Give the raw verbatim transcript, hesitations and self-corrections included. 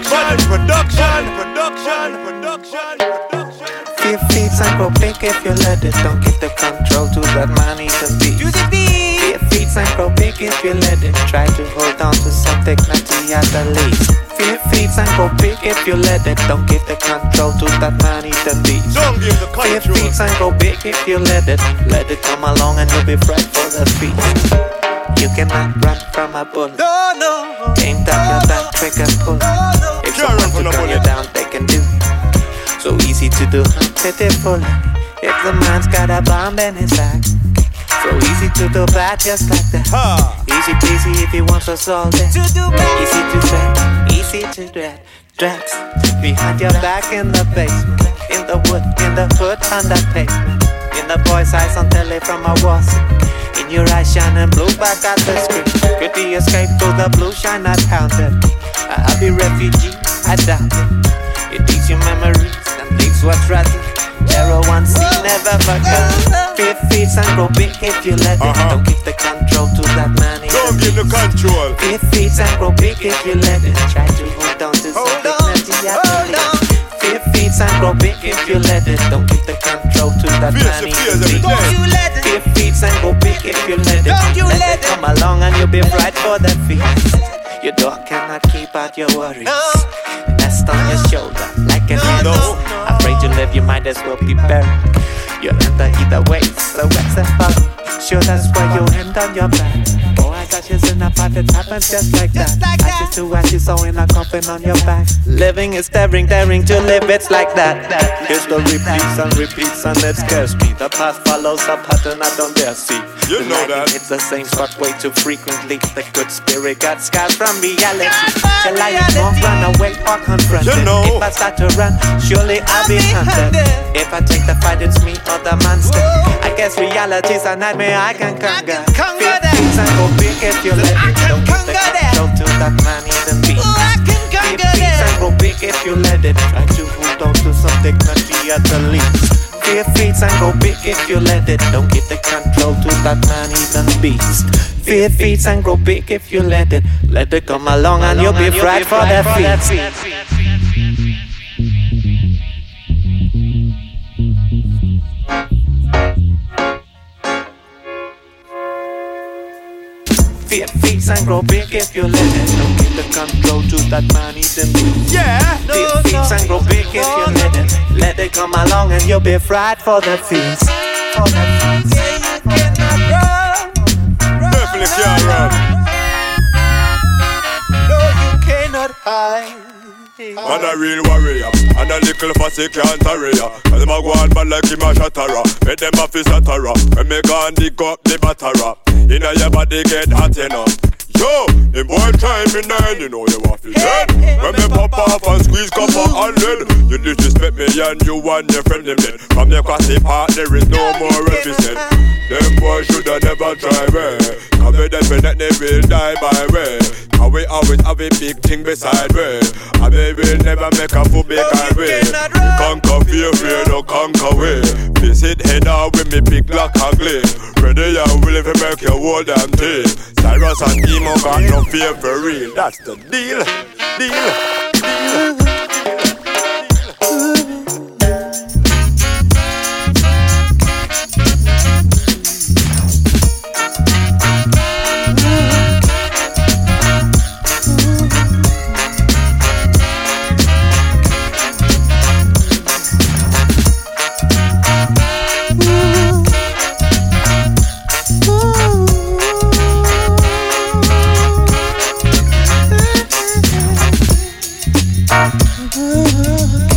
production, production, production, production, production. Few feet and go big if you let it. Don't give the control to that money to beat. To the beat. Few feet and go big if you let it. Try to hold on to some dignity at the least. Few feet and go big if you let it. Don't give the control to that money to beat. Don't give the control. Few feet and go big if you let it. Let it come along and you'll be fried for the feet. You cannot run from a bullet. No, no. Aim down your back, trigger pull. If someone to gun you down, they can do. So easy to do, pitiful. If the man's got a bomb in his back, so easy to do bad just like that. Ha. Easy peasy if he wants us all dead. To do bad. Easy to dread, easy to dread. Drugs behind your back in the basement, in the wood, in the hood, on the pavement. In the boy's eyes on telly from a wall. In your eyes shining blue back at the screen. Could the escape to the blue shine I pounded. A happy refugee, I doubt it. It leaves your memories and leaves what's rotten. Zero one C never forgot. Fear feeds and grow big if you let it. Uh-huh. Don't give the control to that money. Don't give the control. Fear feeds and grow big if you let it. Try to hold on to some dignity at the least. Fear feeds and grow big if you let it. Don't give the control to that Fears money. and fears every Don't day. you let it. Fear feeds and grow big if you let it. Don't you let, let it come along and you'll be right for the feast. Your dog cannot keep out your worries. No. Nest on your shoulder like an No, no. no. Afraid to live, you might as well be buried. You enter either way, so what's a fun? Sure, that's why you end on your back. Oh, I got you in a pot, it happens just like Just that. like that. Ashes to ashes, so in a coffin on your back. Living is daring, daring to live, it's like that. History repeats and repeats and it scares me. The past follows a pattern I don't dare see. You know that. It's the same spot way too frequently. The good spirit got scarred from reality. from Shall I reality. ignore, run away or confront You it? know. If I start to run, surely I'll be hunted. If I take the fight, it's me or the monster. I guess reality's a nightmare I can conquer. conquer Fear that. things and go big if you let I it. can Don't give the conquer that. control to that man even beat. Oh, I can Fear conquer things that. and go big if you let it. Try to hold on to some dignity at the least. Fear feeds and go big if you let it. Don't give the control to that man even beast. Fear feeds and grow big if you let it. Let it come along and you'll be fried for that feast. Fear feeds and grow big if you let it. Don't give the control to that man even beast. Yeah. Fear feeds and grow big if you let it. Let it come along and you'll be fried for the feast. For the feast. Definitely can't run. No, you cannot hide. Man a real warrior, and a little fussy can't hurry ya. Cause them a go on bad like him a shattera. Make them a fi shattera. When me gone dig up the battera. Inna your body get hot enough. Yo, them boy try me nine, you know you want to dead. When me pop off and squeeze copper and lead, you disrespect me and you and your friend them dead. From your crossy part there is no more represent. Them boys shoulda never try way. Cause we definitely will die by way. Cause we always have a big thing beside way. And we will never make a fool big highway. We conquer fear, fear no conquer way. Visit head out with me big black and gleam. Ready and willing to make your whole damn team. Cyrus and Emo got no fear for real. That's the deal, deal, deal. Ooh.